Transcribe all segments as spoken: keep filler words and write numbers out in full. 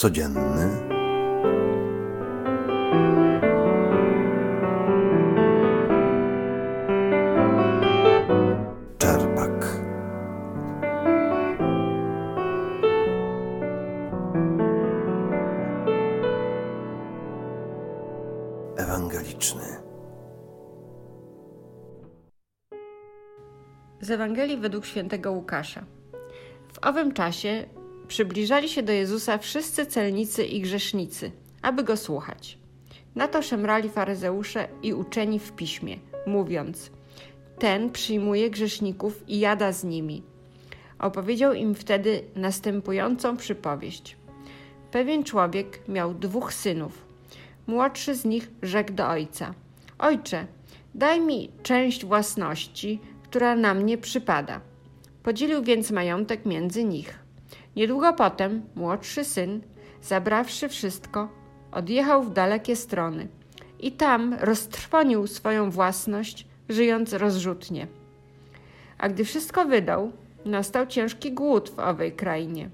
codzienny. Czerpak. Ewangeliczny. Z Ewangelii według świętego Łukasza. W owym czasie przybliżali się do Jezusa wszyscy celnicy i grzesznicy, aby Go słuchać. Na to szemrali faryzeusze i uczeni w piśmie, mówiąc: ten przyjmuje grzeszników i jada z nimi. Opowiedział im wtedy następującą przypowieść. Pewien człowiek miał dwóch synów. Młodszy z nich rzekł do ojca: ojcze, daj mi część własności, która na mnie przypada. Podzielił więc majątek między nich. Niedługo potem młodszy syn, zabrawszy wszystko, odjechał w dalekie strony i tam roztrwonił swoją własność, żyjąc rozrzutnie. A gdy wszystko wydał, nastał ciężki głód w owej krainie.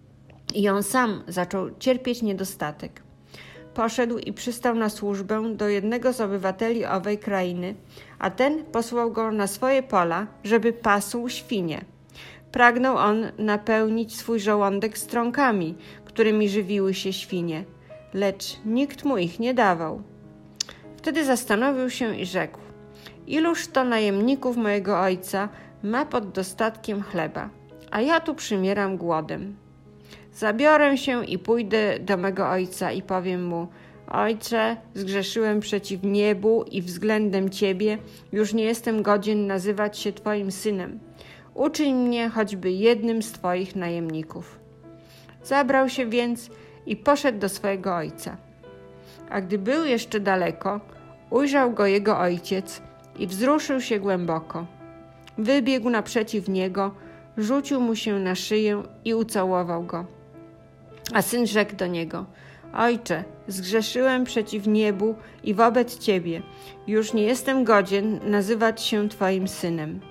I on sam zaczął cierpieć niedostatek. Poszedł i przystał na służbę do jednego z obywateli owej krainy, a ten posłał go na swoje pola, żeby pasł świnie. Pragnął on napełnić swój żołądek strąkami, którymi żywiły się świnie, lecz nikt mu ich nie dawał. Wtedy zastanowił się i rzekł: iluż to najemników mojego ojca ma pod dostatkiem chleba, a ja tu przymieram głodem. Zabiorę się i pójdę do mego ojca i powiem mu: ojcze, zgrzeszyłem przeciw niebu i względem Ciebie, już nie jestem godzien nazywać się Twoim synem. Uczyń mnie choćby jednym z Twoich najemników. Zabrał się więc i poszedł do swojego ojca. A gdy był jeszcze daleko, ujrzał go jego ojciec i wzruszył się głęboko. Wybiegł naprzeciw niego, rzucił mu się na szyję i ucałował go. A syn rzekł do niego: ojcze, zgrzeszyłem przeciw niebu i wobec Ciebie. Już nie jestem godzien nazywać się Twoim synem.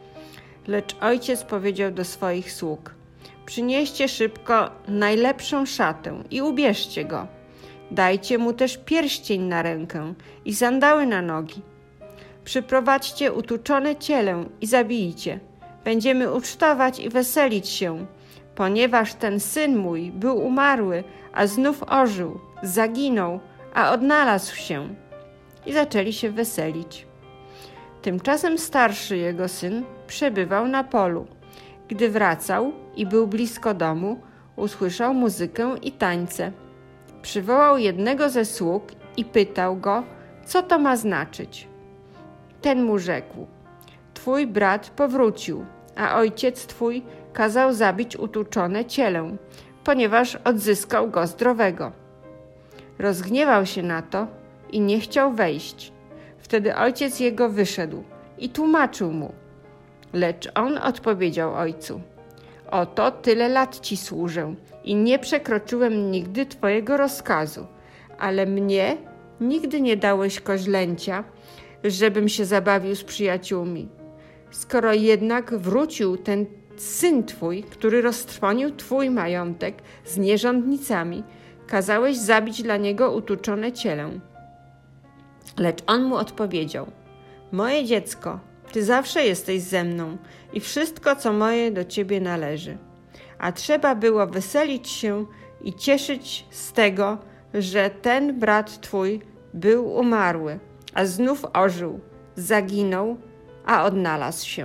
Lecz ojciec powiedział do swoich sług: przynieście szybko najlepszą szatę i ubierzcie go. Dajcie mu też pierścień na rękę i sandały na nogi. Przyprowadźcie utuczone cielę i zabijcie. Będziemy ucztować i weselić się, ponieważ ten syn mój był umarły, a znów ożył, zaginął, a odnalazł się. I zaczęli się weselić. Tymczasem starszy jego syn przebywał na polu. Gdy wracał i był blisko domu, usłyszał muzykę i tańce. Przywołał jednego ze sług i pytał go, co to ma znaczyć. Ten mu rzekł: twój brat powrócił, a ojciec twój kazał zabić utuczone cielę, ponieważ odzyskał go zdrowego. Rozgniewał się na to i nie chciał wejść. Wtedy ojciec jego wyszedł i tłumaczył mu. Lecz on odpowiedział ojcu: oto tyle lat ci służę i nie przekroczyłem nigdy twojego rozkazu, ale mnie nigdy nie dałeś koźlęcia, żebym się zabawił z przyjaciółmi. Skoro jednak wrócił ten syn twój, który roztrwonił twój majątek z nierządnicami, kazałeś zabić dla niego utuczone cielę. Lecz on mu odpowiedział: moje dziecko, ty zawsze jesteś ze mną i wszystko, co moje, do ciebie należy. A trzeba było weselić się i cieszyć z tego, że ten brat twój był umarły, a znów ożył, zaginął, a odnalazł się.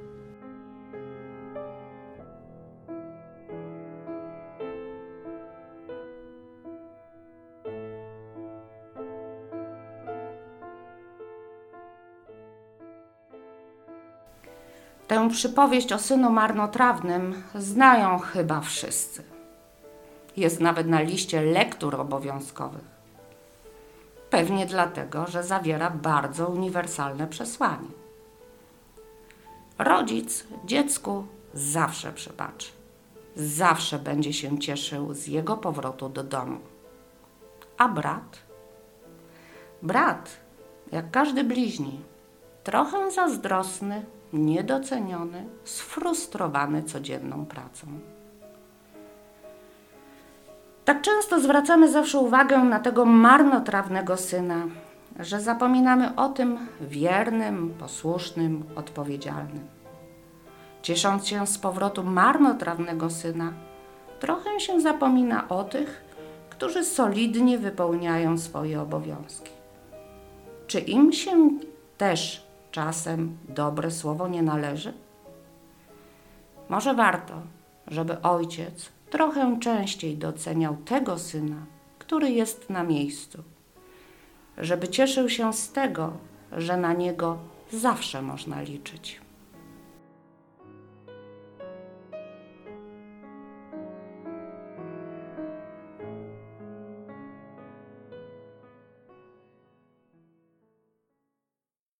Tę przypowieść o synu marnotrawnym znają chyba wszyscy. Jest nawet na liście lektur obowiązkowych. Pewnie dlatego, że zawiera bardzo uniwersalne przesłanie. Rodzic dziecku zawsze przebaczy. Zawsze będzie się cieszył z jego powrotu do domu. A brat? Brat, jak każdy bliźni, trochę zazdrosny, niedoceniony, sfrustrowany codzienną pracą. Tak często zwracamy zawsze uwagę na tego marnotrawnego syna, że zapominamy o tym wiernym, posłusznym, odpowiedzialnym. Ciesząc się z powrotu marnotrawnego syna, trochę się zapomina o tych, którzy solidnie wypełniają swoje obowiązki. Czy im się też czasem dobre słowo nie należy? Może warto, żeby ojciec trochę częściej doceniał tego syna, który jest na miejscu, żeby cieszył się z tego, że na niego zawsze można liczyć.